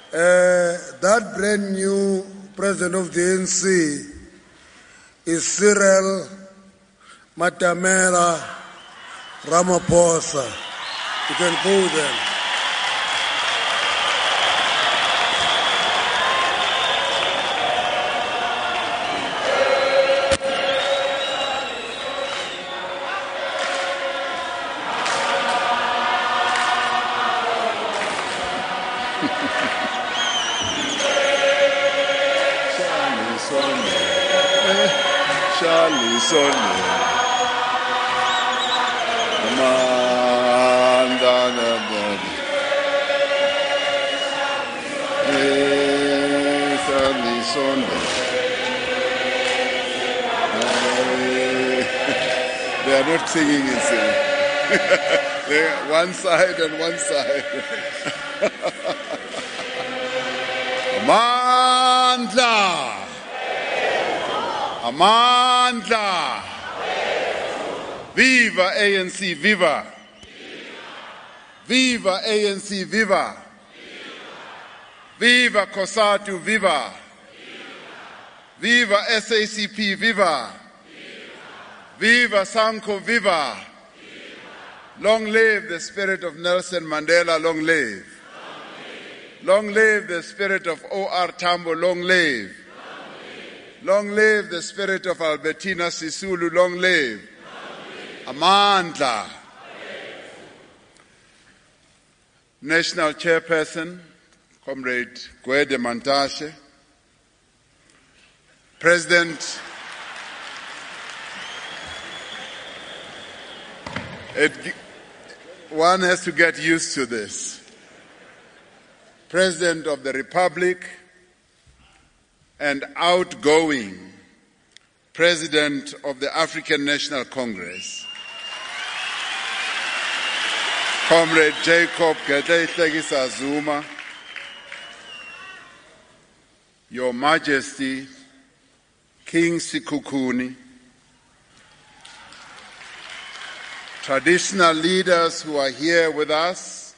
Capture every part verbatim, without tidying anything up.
that brand new president of the A N C is Cyril Matamela Ramaphosa. You can go there. Charlie Sonne, Amanda, Charlie Sonne. They are not singing and singing. They're one side and one side. Amandla. Amandla. Viva A N C, viva. Viva A N C, viva. Viva COSATU, viva. Viva S A C P, viva. Viva SANCO, viva. Long live the spirit of Nelson Mandela, long live. Long live the spirit of O R Tambo, long live. Long live the spirit of Albertina Sisulu, long live. Amandla. National Chairperson, Comrade Gwede Mantashe. President, it, one has to get used to this. President of the Republic and outgoing President of the African National Congress, Comrade Jacob Gedleyihlekisa Zuma, Your Majesty, King Sekhukhune, traditional leaders who are here with us,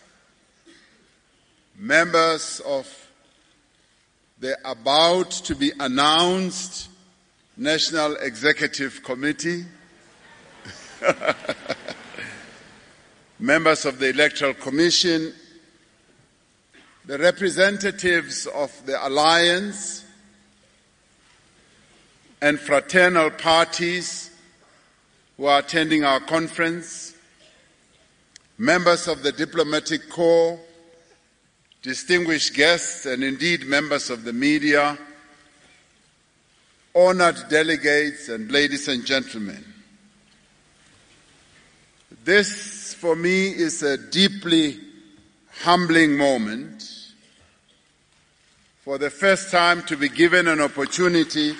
members of the about to be announced National Executive Committee, members of the Electoral Commission, the representatives of the Alliance and fraternal parties who are attending our conference, members of the Diplomatic Corps, distinguished guests and indeed members of the media, honored delegates and ladies and gentlemen. This for me is a deeply humbling moment. For the first time to be given an opportunity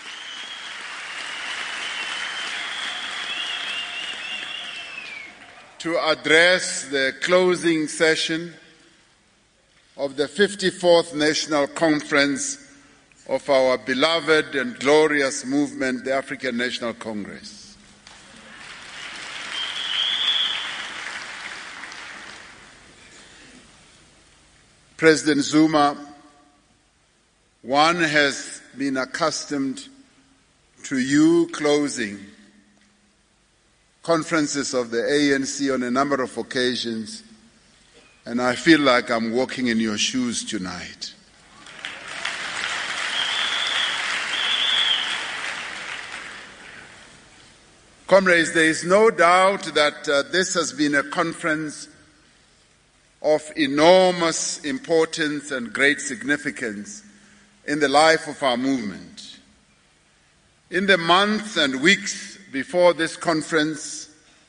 to address the closing session of the fifty-fourth National Conference of our beloved and glorious movement, the African National Congress. President Zuma, one has been accustomed to you closing conferences of the A N C on a number of occasions, and I feel like I'm walking in your shoes tonight. Comrades, there is no doubt that uh, this has been a conference of enormous importance and great significance in the life of our movement. In the months and weeks before this conference,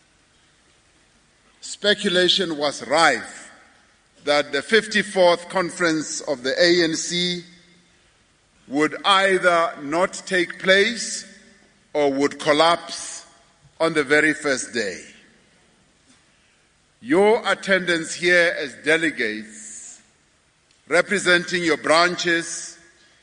speculation was rife that the fifty-fourth conference of the A N C would either not take place or would collapse on the very first day. Your attendance here as delegates representing your branches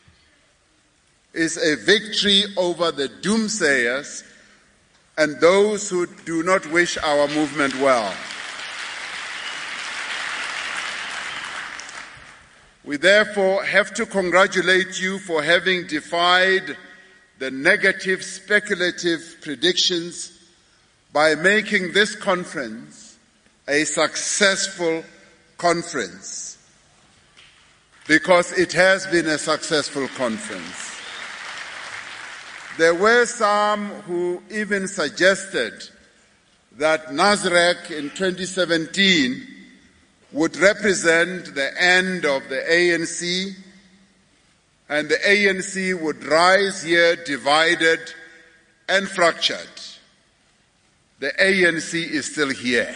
is a victory over the doomsayers and those who do not wish our movement well. We therefore have to congratulate you for having defied the negative speculative predictions by making this conference a successful conference, because it has been a successful conference. There were some who even suggested that Nasrec in twenty seventeen would represent the end of the A N C, and the A N C would rise here divided and fractured. The A N C is still here.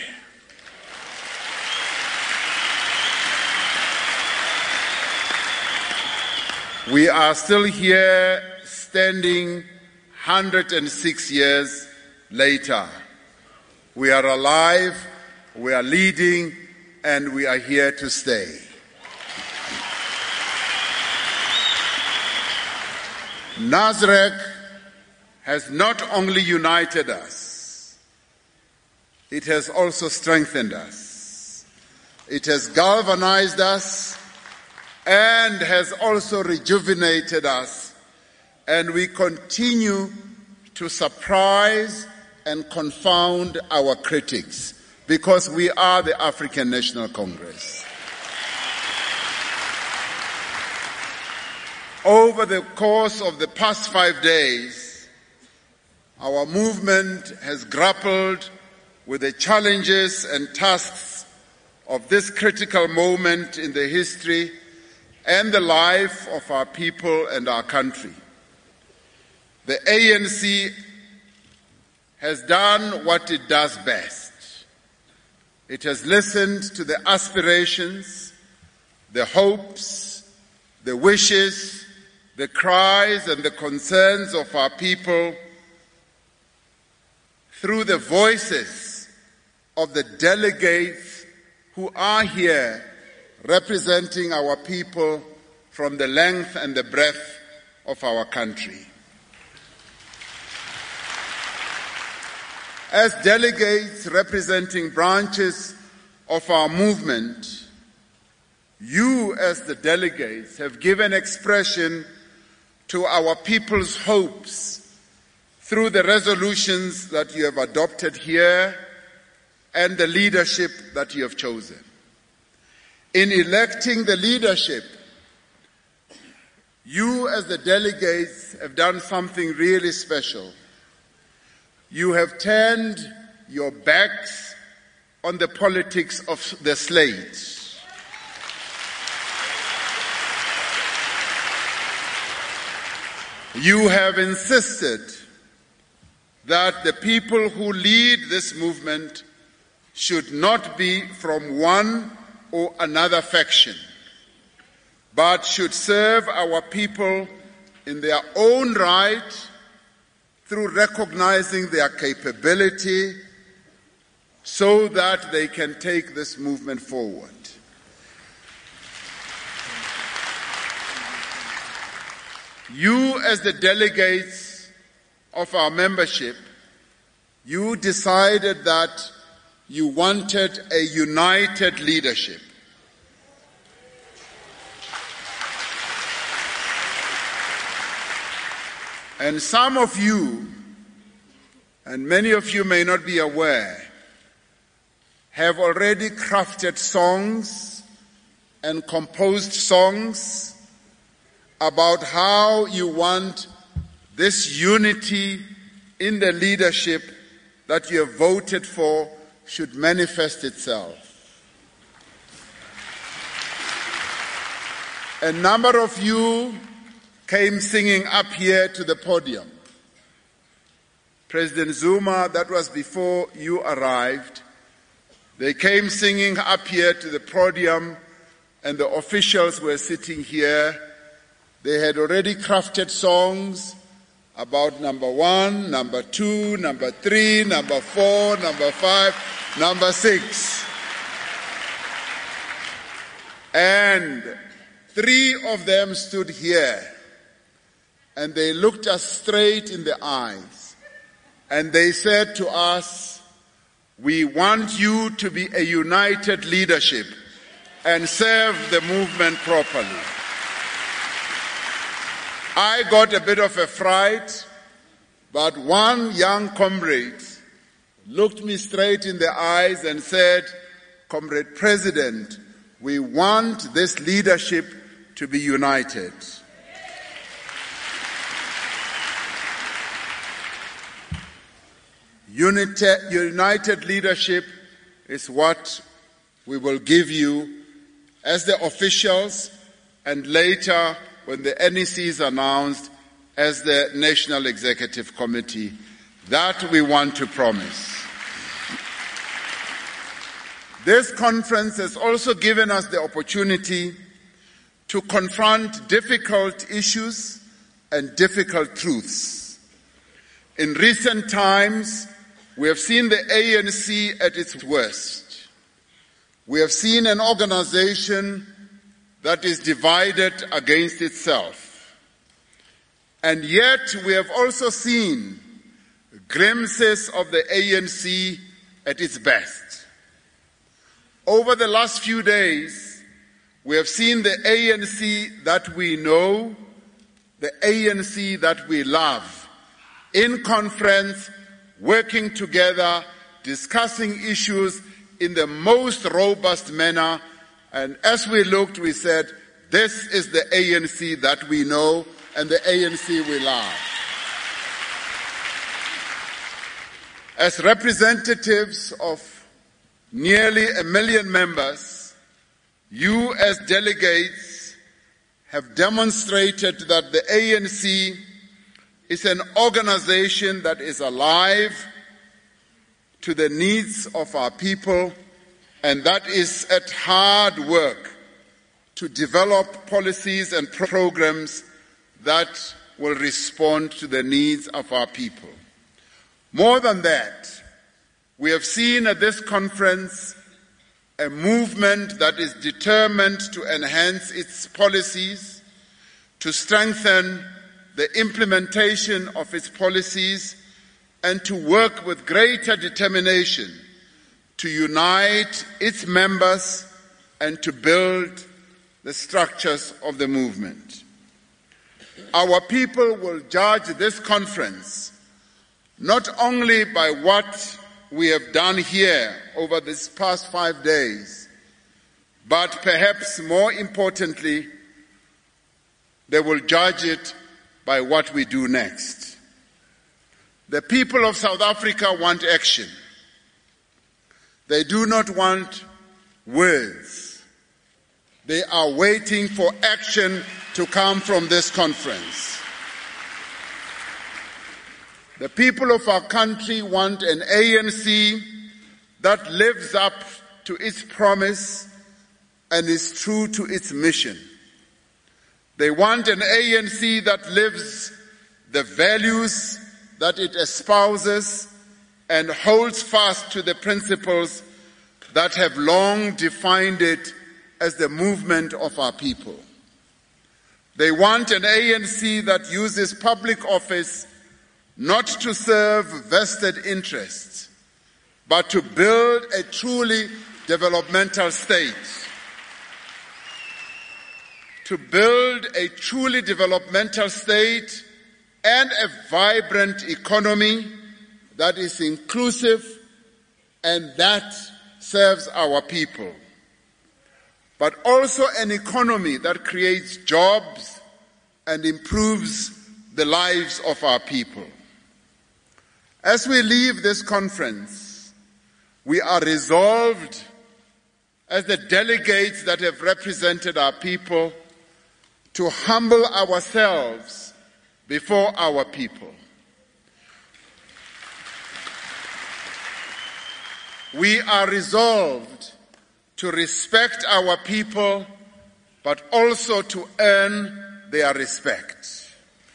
We are still here, standing one hundred six years later. We are alive, we are leading, and we are here to stay. Nasrec has not only united us, it has also strengthened us. It has galvanized us and has also rejuvenated us, and we continue to surprise and confound our critics, because we are the African National Congress. Over the course of the past five days, our movement has grappled with the challenges and tasks of this critical moment in the history and the life of our people and our country. The A N C has done what it does best. It has listened to the aspirations, the hopes, the wishes, the cries and the concerns of our people through the voices of the delegates who are here representing our people from the length and the breadth of our country. As delegates representing branches of our movement, you as the delegates have given expression to our people's hopes through the resolutions that you have adopted here and the leadership that you have chosen. In electing the leadership, you as the delegates have done something really special. You have turned your backs on the politics of the slate. You have insisted that the people who lead this movement should not be from one or another faction, but should serve our people in their own right through recognizing their capability so that they can take this movement forward. You, as the delegates of our membership, you decided that you wanted a united leadership. And some of you, and many of you may not be aware, have already crafted songs and composed songs about how you want this unity in the leadership that you have voted for should manifest itself. A number of you came singing up here to the podium. President Zuma, that was before you arrived, they came singing up here to the podium, and the officials were sitting here. They had already crafted songs about number one, number two, number three, number four, number five, number six. And three of them stood here, and they looked us straight in the eyes, and they said to us, "We want you to be a united leadership and serve the movement properly. I got a bit of a fright, but one young comrade looked me straight in the eyes and said, "Comrade President, we want this leadership to be united." Unite, united leadership is what we will give you as the officials, and later when the N E C is announced, as the National Executive Committee. That we want to promise. This conference has also given us the opportunity to confront difficult issues and difficult truths. In recent times, we have seen the A N C at its worst. We have seen an organization that is divided against itself. And yet we have also seen glimpses of the A N C at its best. Over the last few days, we have seen the A N C that we know, the A N C that we love, in conference, working together, discussing issues in the most robust manner. And as we looked, we said, this is the A N C that we know and the A N C we love. As representatives of nearly a million members, you as delegates have demonstrated that the A N C is an organization that is alive to the needs of our people and that is at hard work to develop policies and programs that will respond to the needs of our people. More than that, we have seen at this conference a movement that is determined to enhance its policies, to strengthen the implementation of its policies, and to work with greater determination to unite its members and to build the structures of the movement. Our people will judge this conference not only by what we have done here over these past five days, but perhaps more importantly, they will judge it by what we do next. The people of South Africa want action. They do not want words. They are waiting for action to come from this conference. The people of our country want an A N C that lives up to its promise and is true to its mission. They want an A N C that lives the values that it espouses and holds fast to the principles that have long defined it as the movement of our people. They want an A N C that uses public office not to serve vested interests, but to build a truly developmental state. To build a truly developmental state and a vibrant economy that is inclusive and that serves our people. But also an economy that creates jobs and improves the lives of our people. As we leave this conference, we are resolved as the delegates that have represented our people to humble ourselves before our people. We are resolved to respect our people, but also to earn their respect.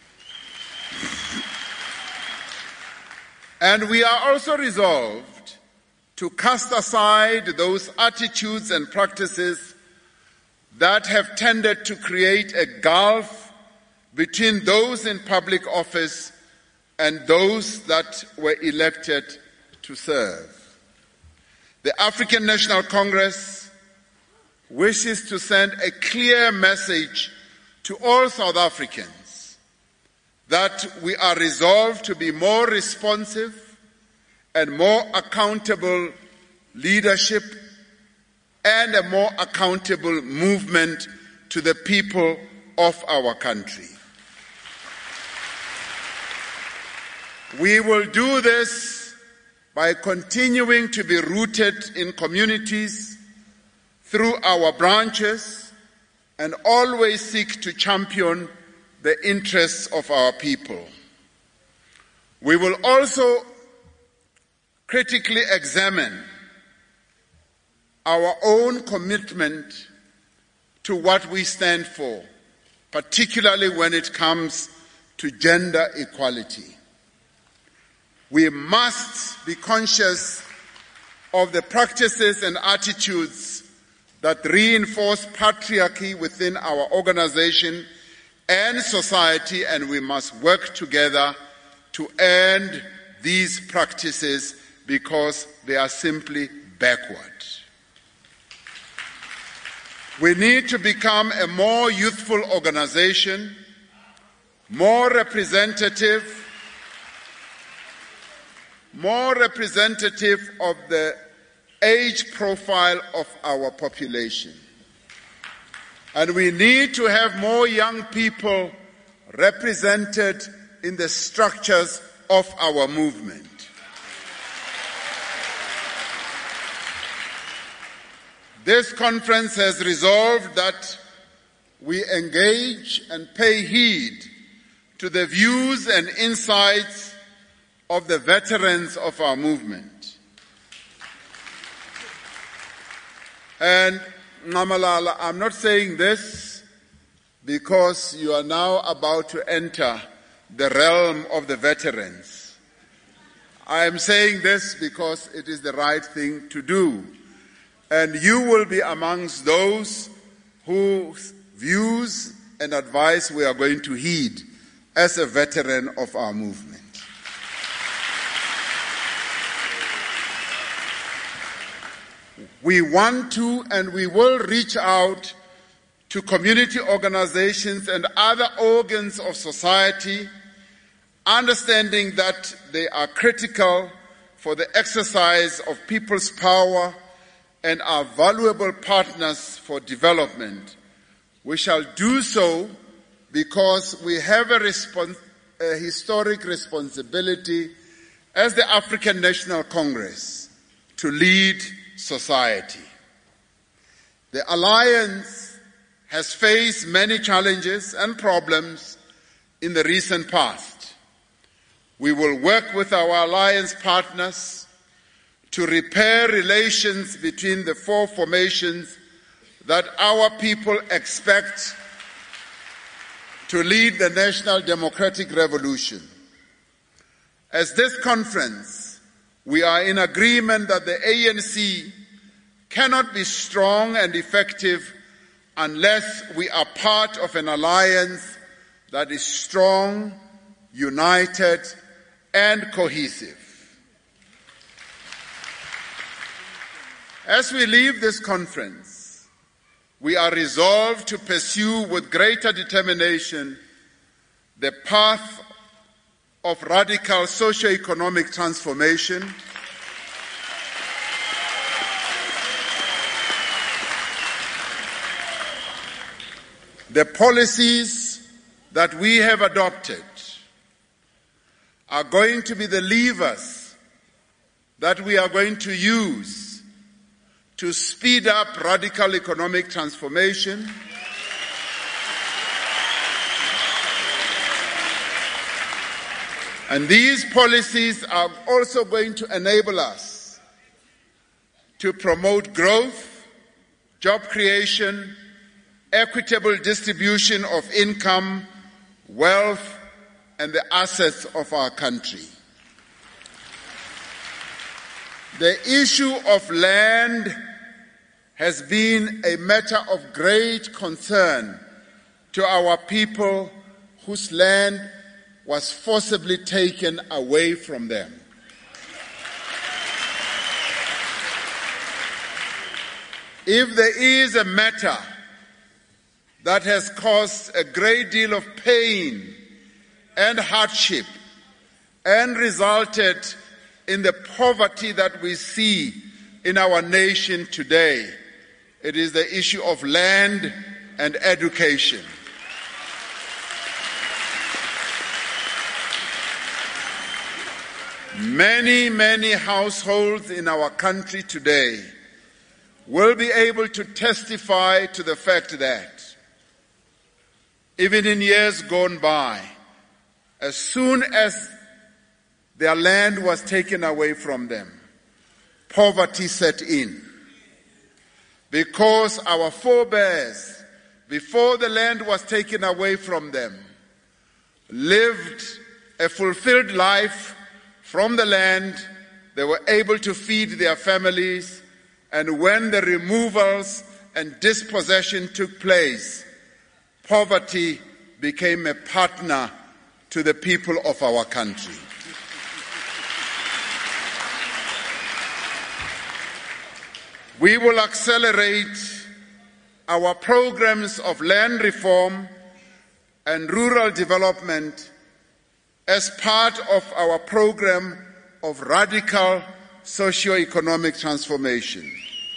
And we are also resolved to cast aside those attitudes and practices that have tended to create a gulf between those in public office and those that were elected to serve. The African National Congress wishes to send a clear message to all South Africans that we are resolved to be more responsive and more accountable leadership and a more accountable movement to the people of our country. We will do this by continuing to be rooted in communities through our branches and always seek to champion the interests of our people. We will also critically examine our own commitment to what we stand for, particularly when it comes to gender equality. We must be conscious of the practices and attitudes that reinforce patriarchy within our organization and society, and we must work together to end these practices because they are simply backward. We need to become a more youthful organization, more representative, more representative of the age profile of our population. And we need to have more young people represented in the structures of our movement. This conference has resolved that we engage and pay heed to the views and insights of the veterans of our movement. And Nqamalala, I'm not saying this because you are now about to enter the realm of the veterans. I am saying this because it is the right thing to do. And you will be amongst those whose views and advice we are going to heed as a veteran of our movement. We want to and we will reach out to community organizations and other organs of society, understanding that they are critical for the exercise of people's power and are valuable partners for development. We shall do so because we have a, respons- a historic responsibility as the African National Congress to lead society. The Alliance has faced many challenges and problems in the recent past. We will work with our Alliance partners to repair relations between the four formations that our people expect to lead the national democratic revolution. As this conference, we are in agreement that the A N C cannot be strong and effective unless we are part of an alliance that is strong, united, and cohesive. As we leave this conference, we are resolved to pursue with greater determination the path of radical socio-economic transformation, the policies that we have adopted are going to be the levers that we are going to use to speed up radical economic transformation, and these policies are also going to enable us to promote growth, job creation, equitable distribution of income, wealth, and the assets of our country. The issue of land has been a matter of great concern to our people whose land was forcibly taken away from them. If there is a matter that has caused a great deal of pain and hardship and resulted in the poverty that we see in our nation today, it is the issue of land and education. Many, many households in our country today will be able to testify to the fact that even in years gone by, as soon as their land was taken away from them, poverty set in. Because our forebears, before the land was taken away from them, lived a fulfilled life from the land. They were able to feed their families, and when the removals and dispossession took place, poverty became a partner to the people of our country. We will accelerate our programs of land reform and rural development as part of our program of radical socio-economic transformation.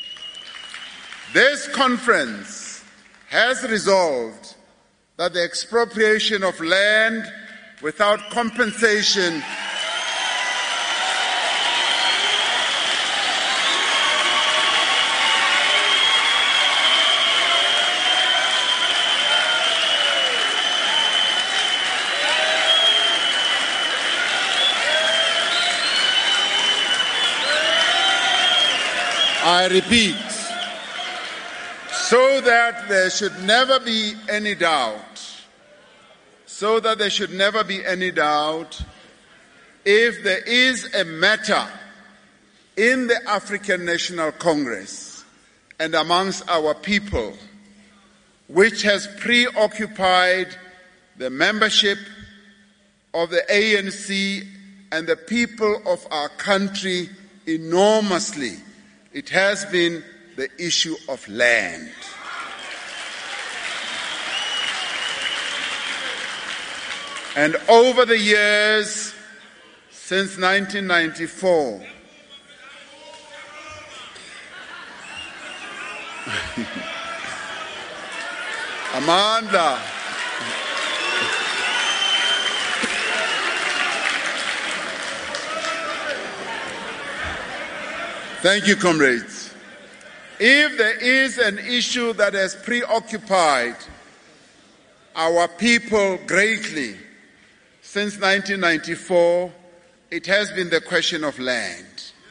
This conference has resolved that the expropriation of land without compensation I repeat, so that there should never be any doubt, so that there should never be any doubt, if there is a matter in the African National Congress and amongst our people which has preoccupied the membership of the A N C and the people of our country enormously, it has been the issue of land. And over the years, since nineteen ninety-four, Amanda, thank you, comrades. If there is an issue that has preoccupied our people greatly since nineteen ninety-four, it has been the question of land.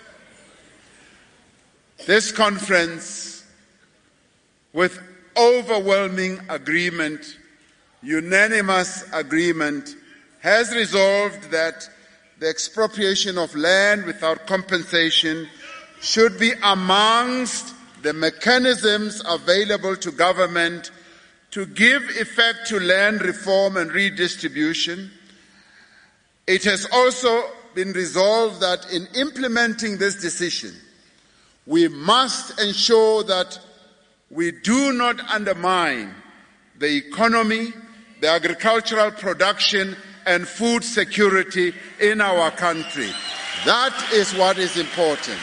This conference, with overwhelming agreement, unanimous agreement, has resolved that the expropriation of land without compensation should be amongst the mechanisms available to government to give effect to land reform and redistribution. It has also been resolved that in implementing this decision, we must ensure that we do not undermine the economy, the agricultural production, and food security in our country. That is what is important.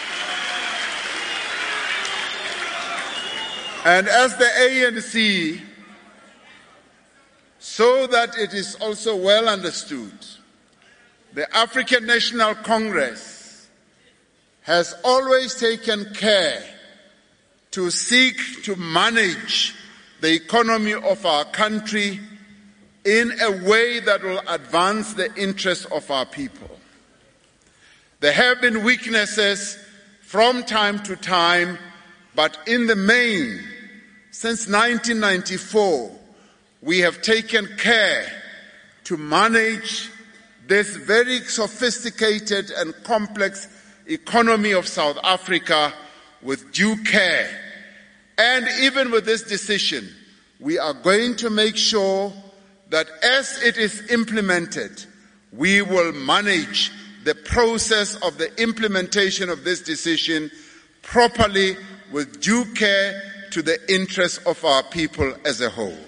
And as the A N C, so that it is also well understood, the African National Congress has always taken care to seek to manage the economy of our country in a way that will advance the interests of our people. There have been weaknesses from time to time, but in the main, since nineteen ninety-four, we have taken care to manage this very sophisticated and complex economy of South Africa with due care. And even with this decision, we are going to make sure that as it is implemented, we will manage the process of the implementation of this decision properly with due care to the interests of our people as a whole.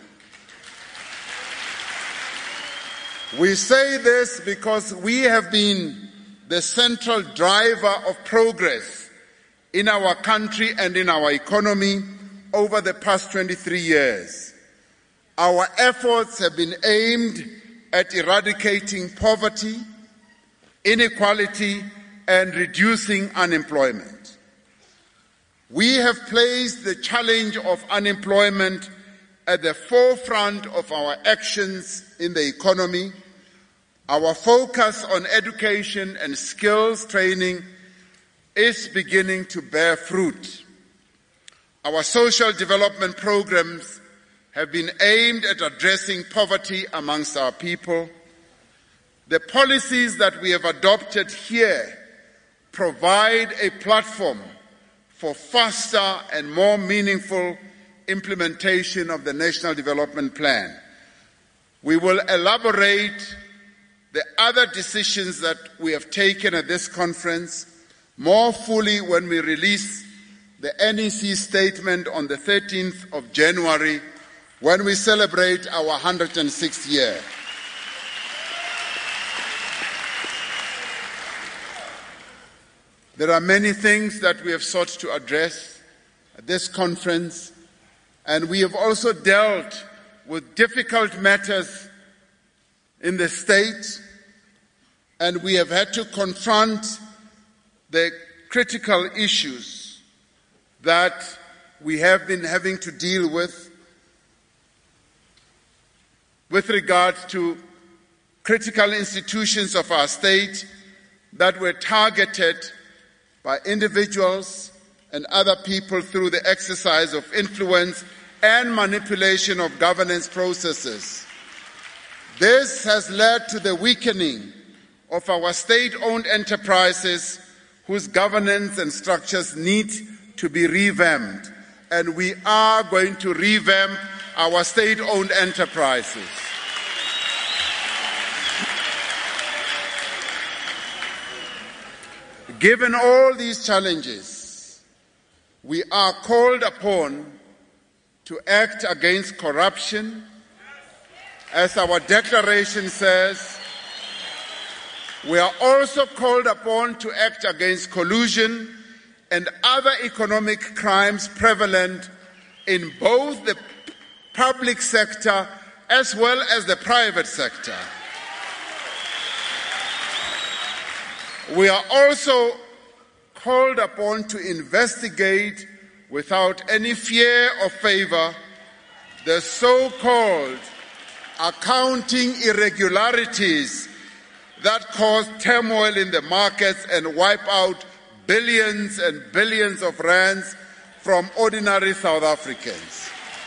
We say this because we have been the central driver of progress in our country and in our economy over the past twenty-three years. Our efforts have been aimed at eradicating poverty, inequality, and reducing unemployment. We have placed the challenge of unemployment at the forefront of our actions in the economy. Our focus on education and skills training is beginning to bear fruit. Our social development programs have been aimed at addressing poverty amongst our people. The policies that we have adopted here provide a platform for faster and more meaningful implementation of the National Development Plan. We will elaborate the other decisions that we have taken at this conference more fully when we release the N E C statement on the thirteenth of January, when we celebrate our one hundred sixth year. There are many things that we have sought to address at this conference, and we have also dealt with difficult matters in the state, and we have had to confront the critical issues that we have been having to deal with with regard to critical institutions of our state that were targeted by individuals and other people through the exercise of influence and manipulation of governance processes. This has led to the weakening of our state-owned enterprises whose governance and structures need to be revamped, and we are going to revamp our state-owned enterprises. Given all these challenges, we are called upon to act against corruption. As our declaration says, we are also called upon to act against collusion and other economic crimes prevalent in both the public sector as well as the private sector. We are also called upon to investigate without any fear or favor the so-called accounting irregularities that cause turmoil in the markets and wipe out billions and billions of rands from ordinary South Africans.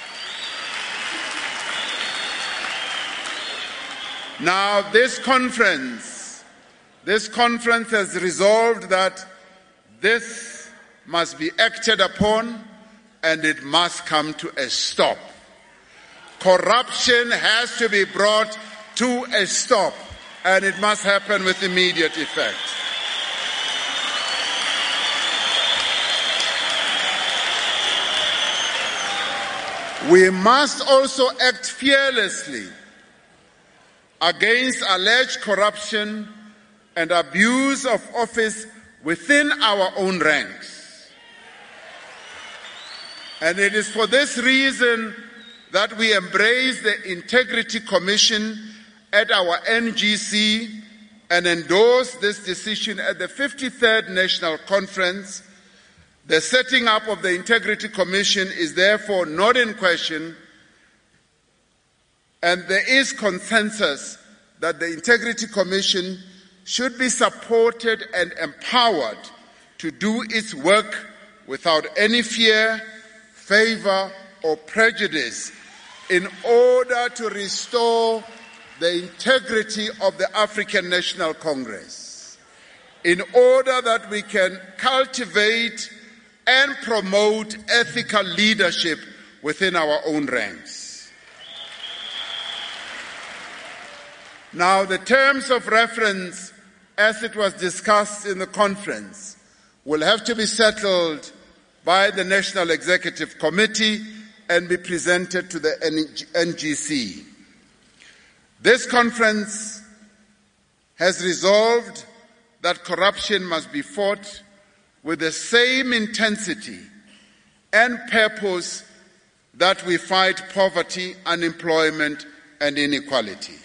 Now, this conference This conference has resolved that this must be acted upon and it must come to a stop. Corruption has to be brought to a stop, and it must happen with immediate effect. We must also act fearlessly against alleged corruption and abuse of office within our own ranks. And it is for this reason that we embrace the Integrity Commission at our N G C and endorse this decision at the fifty-third National Conference. The setting up of the Integrity Commission is therefore not in question, and there is consensus that the Integrity Commission should be supported and empowered to do its work without any fear, favor, or prejudice in order to restore the integrity of the African National Congress, in order that we can cultivate and promote ethical leadership within our own ranks. Now, the terms of reference, as it was discussed in the conference, will have to be settled by the National Executive Committee and be presented to the N G C. This conference has resolved that corruption must be fought with the same intensity and purpose that we fight poverty, unemployment, and inequality.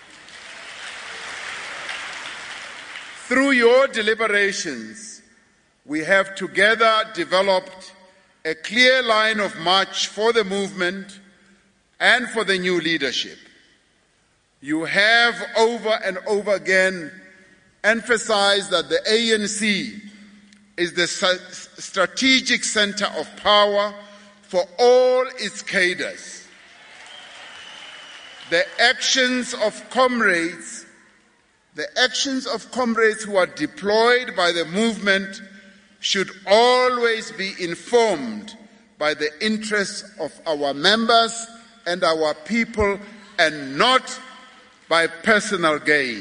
Through your deliberations, we have together developed a clear line of march for the movement and for the new leadership. You have over and over again emphasized that the A N C is the strategic center of power for all its cadres. The actions of comrades, the actions of comrades who are deployed by the movement should always be informed by the interests of our members and our people and not by personal gain.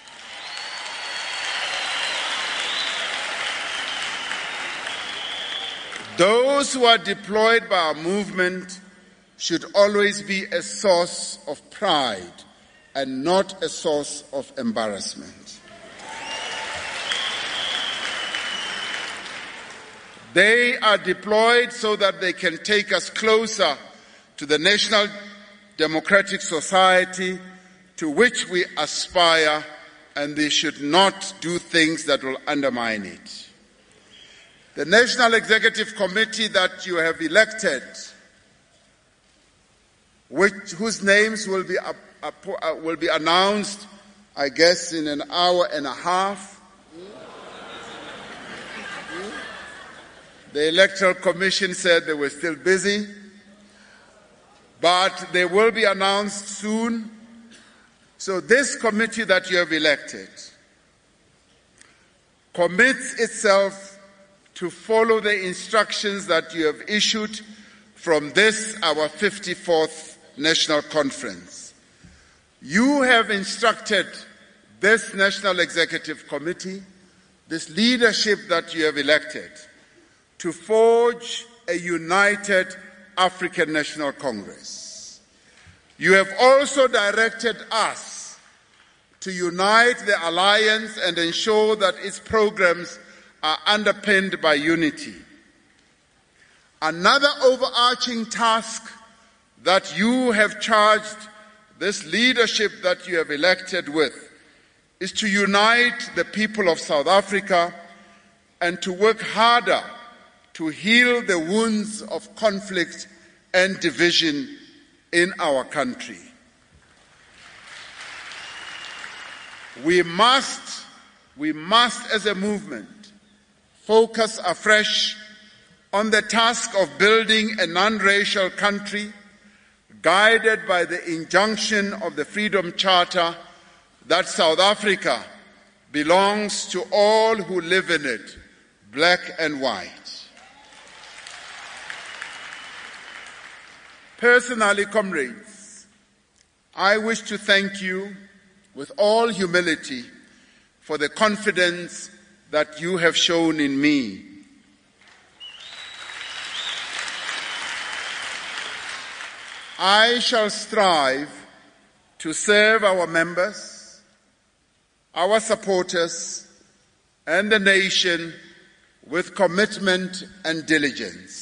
Those who are deployed by our movement should always be a source of pride and not a source of embarrassment. They are deployed so that they can take us closer to the national democratic society to which we aspire, and they should not do things that will undermine it. The National Executive Committee that you have elected, which, whose names will be, uh, uh, will be announced, I guess, in an hour and a half. The Electoral Commission said they were still busy, but they will be announced soon. So this committee that you have elected commits itself to follow the instructions that you have issued from this, our fifty-fourth National Conference. You have instructed this National Executive Committee, this leadership that you have elected, to forge a united African National Congress. You have also directed us to unite the alliance and ensure that its programs are underpinned by unity. Another overarching task that you have charged this leadership that you have elected with is to unite the people of South Africa and to work harder to heal the wounds of conflict and division in our country. We must, we must as a movement focus afresh on the task of building a non-racial country guided by the injunction of the Freedom Charter that South Africa belongs to all who live in it, black and white. Personally, comrades, I wish to thank you with all humility for the confidence that you have shown in me. I shall strive to serve our members, our supporters, and the nation with commitment and diligence.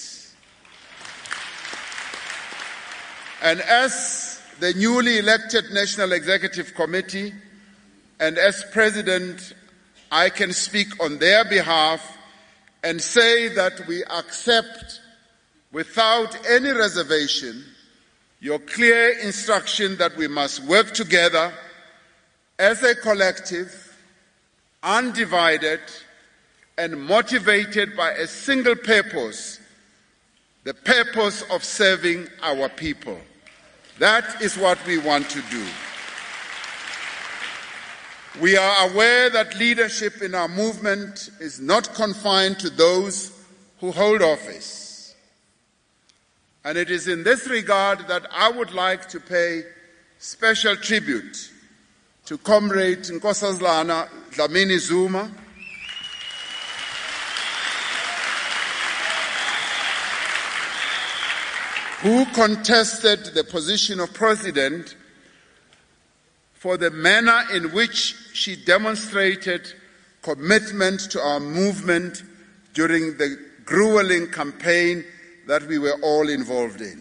And as the newly elected National Executive Committee, and as President, I can speak on their behalf and say that we accept without any reservation your clear instruction that we must work together as a collective, undivided, and motivated by a single purpose, the purpose of serving our people. That is what we want to do. We are aware that leadership in our movement is not confined to those who hold office. And it is in this regard that I would like to pay special tribute to Comrade Nkosazana Dlamini Zuma, who contested the position of president for the manner in which she demonstrated commitment to our movement during the grueling campaign that we were all involved in.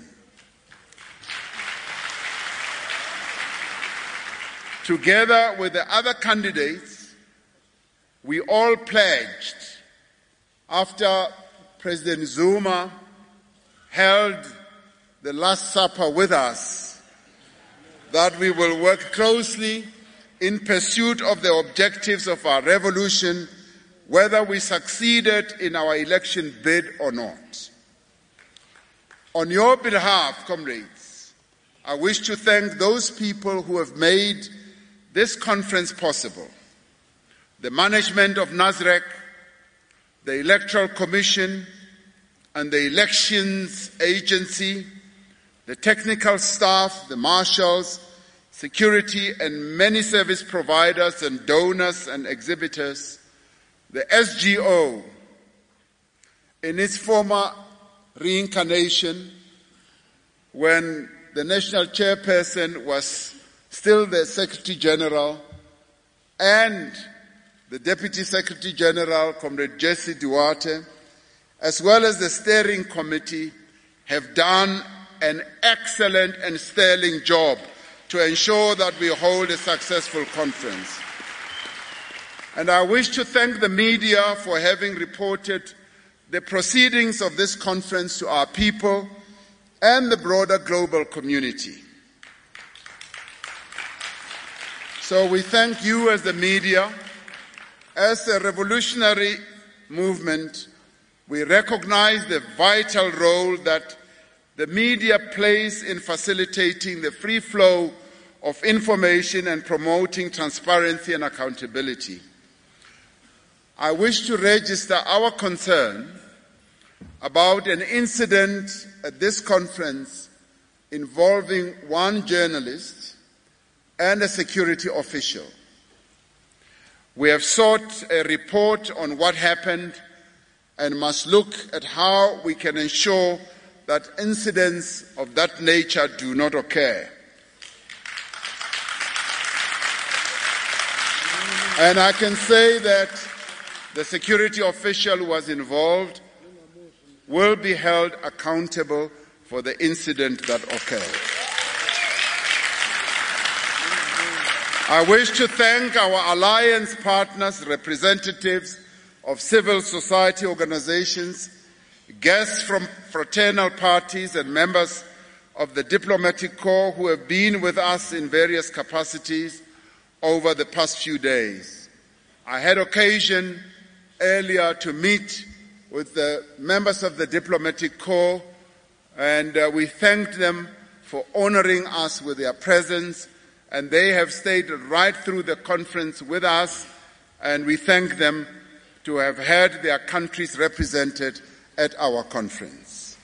Together with the other candidates, we all pledged, after President Zuma held the Last Supper with us, that we will work closely in pursuit of the objectives of our revolution, whether we succeeded in our election bid or not. On your behalf, comrades, I wish to thank those people who have made this conference possible: the management of NASREC, the Electoral Commission and the Elections Agency, the technical staff, the marshals, security and many service providers and donors and exhibitors, the S G O, in its former reincarnation, when the national chairperson was still the Secretary General, and the Deputy Secretary General, Comrade Jesse Duarte, as well as the steering committee, have done an excellent and sterling job to ensure that we hold a successful conference. And I wish to thank the media for having reported the proceedings of this conference to our people and the broader global community. So we thank you as the media. As a revolutionary movement, we recognize the vital role that the media plays in facilitating the free flow of information and promoting transparency and accountability. I wish to register our concern about an incident at this conference involving one journalist and a security official. We have sought a report on what happened and must look at how we can ensure that incidents of that nature do not occur. And I can say that the security official who was involved will be held accountable for the incident that occurred. I wish to thank our alliance partners, representatives of civil society organizations, guests from fraternal parties and members of the diplomatic corps who have been with us in various capacities over the past few days. I had occasion earlier to meet with the members of the diplomatic corps, and uh, we thanked them for honoring us with their presence, and they have stayed right through the conference with us, and we thank them to have had their countries represented at our conference.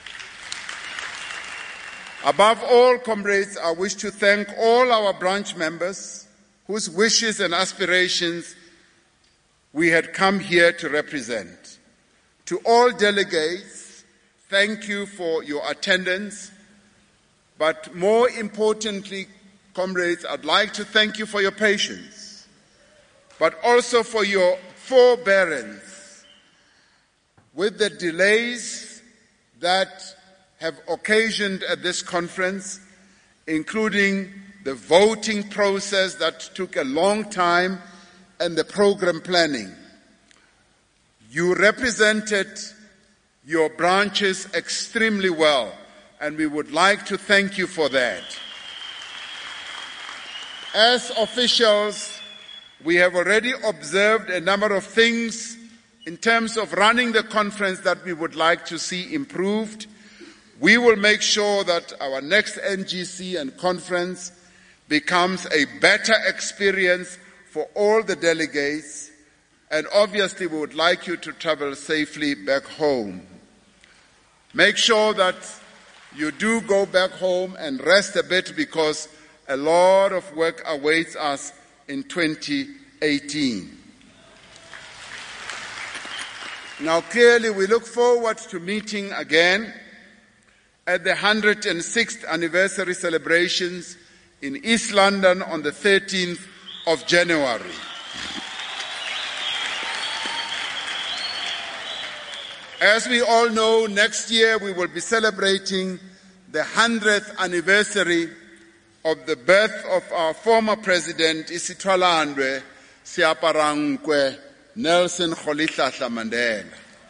Above all, comrades, I wish to thank all our branch members whose wishes and aspirations we had come here to represent. To all delegates, thank you for your attendance, but more importantly, comrades, I'd like to thank you for your patience, but also for your forbearance with the delays that have occasioned at this conference, including the voting process that took a long time and the program planning. You represented your branches extremely well, and we would like to thank you for that. As officials, we have already observed a number of things in terms of running the conference that we would like to see improved. We will make sure that our next N G C and conference becomes a better experience for all the delegates, and obviously we would like you to travel safely back home. Make sure that you do go back home and rest a bit, because a lot of work awaits us in twenty eighteen. Now, clearly, we look forward to meeting again at the one hundred sixth anniversary celebrations in East London on the thirteenth of January. As we all know, next year we will be celebrating the hundredth anniversary of the birth of our former president, Isitwalandwe Siaparankwe Nelson Rolihlahla Mandela.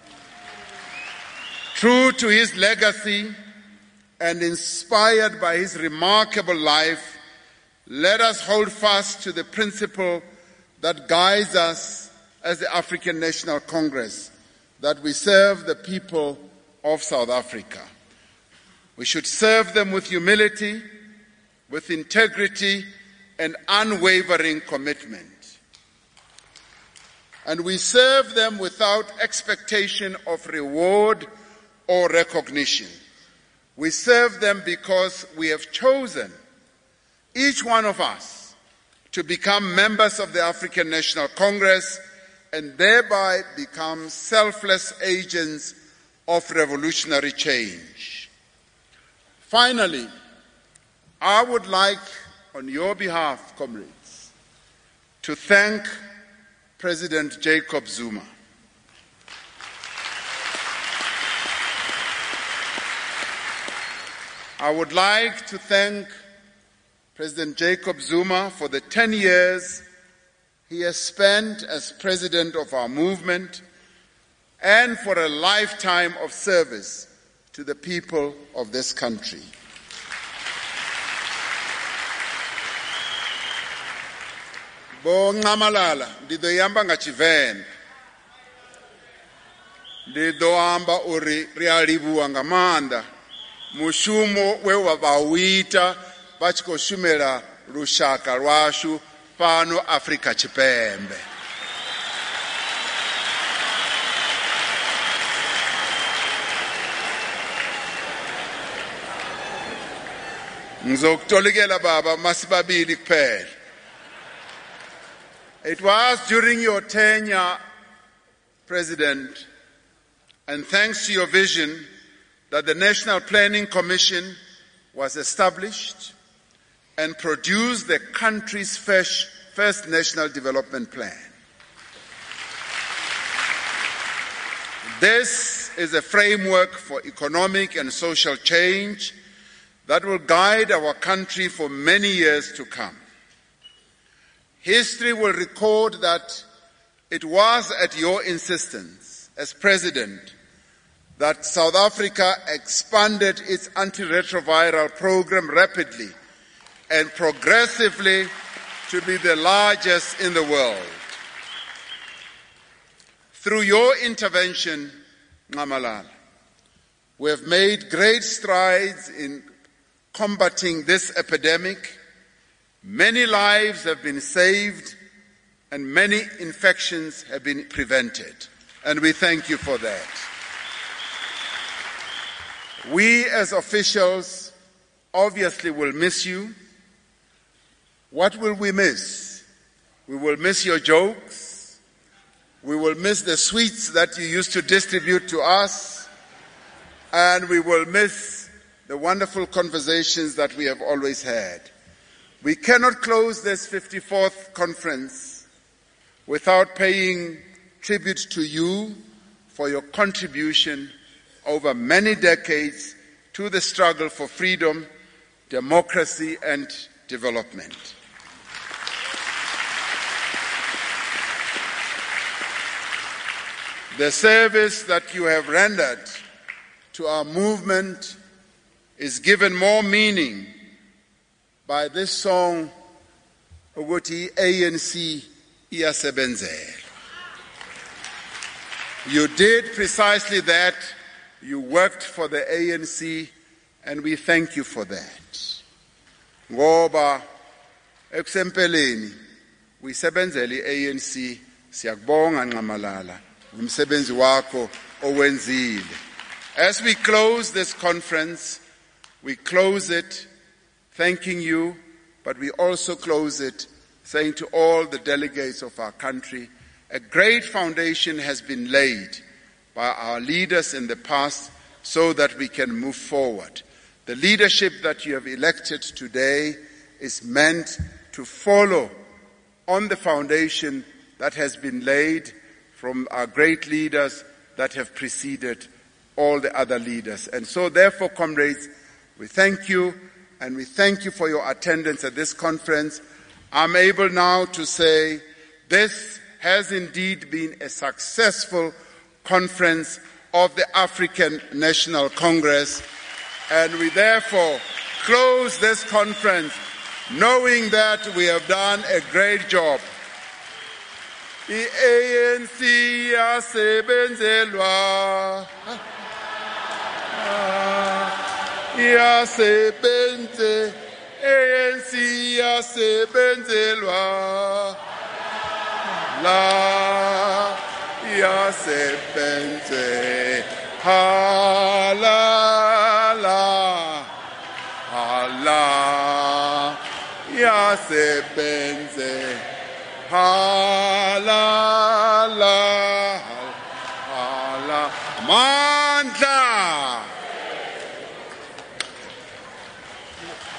True to his legacy and inspired by his remarkable life, let us hold fast to the principle that guides us as the African National Congress, that we serve the people of South Africa. We should serve them with humility, with integrity, and unwavering commitment. And we serve them without expectation of reward or recognition. We serve them because we have chosen, each one of us, to become members of the African National Congress and thereby become selfless agents of revolutionary change. Finally, I would like, on your behalf, comrades, to thank President Jacob Zuma. I would like to thank President Jacob Zuma for the ten years he has spent as president of our movement and for a lifetime of service to the people of this country. Bo Ncamalala ndidoyamba ngachivenda ndidoamba uri rialibuwa ngamanda mushumo wewa bawita bachikoshumela lushaka lwashu pano Afrika Chipembe. Ngizokutolikela baba masibabili kuphela. It was during your tenure, President, and thanks to your vision, that the National Planning Commission was established and produced the country's first, first National Development Plan. This is a framework for economic and social change that will guide our country for many years to come. History will record that it was at your insistence as President that South Africa expanded its antiretroviral program rapidly and progressively to be the largest in the world. Through your intervention, Ncamalala, we have made great strides in combating this epidemic. Many lives have been saved and many infections have been prevented, and we thank you for that. We as officials obviously will miss you. What will we miss? We will miss your jokes. We will miss the sweets that you used to distribute to us. And we will miss the wonderful conversations that we have always had. We cannot close this fifty-fourth conference without paying tribute to you for your contribution over many decades to the struggle for freedom, democracy, and development. The service that you have rendered to our movement is given more meaning by this song, ukuthi A N C iyasebenzela. You did precisely that. You worked for the A N C, and we thank you for that. Ngoba ekusempeleni uyisebenzela i-A N C, siyakubonga Ncamalala ngomsebenzi wakho owenzile. As we close this conference, we close it thanking you, but we also close it saying to all the delegates of our country, a great foundation has been laid by our leaders in the past, so that we can move forward. The leadership that you have elected today is meant to follow on the foundation that has been laid from our great leaders that have preceded all the other leaders. And so therefore, comrades, we thank you, and we thank you for your attendance at this conference. I'm able now to say this has indeed been a successful conference of the African National Congress, and we therefore close this conference knowing that we have done a great job. I-A N C yasebenzelwa, yasebenze, A N C yasebenzelwa, la yasebenze, halala, hala yasebenze, halala, hala mandla.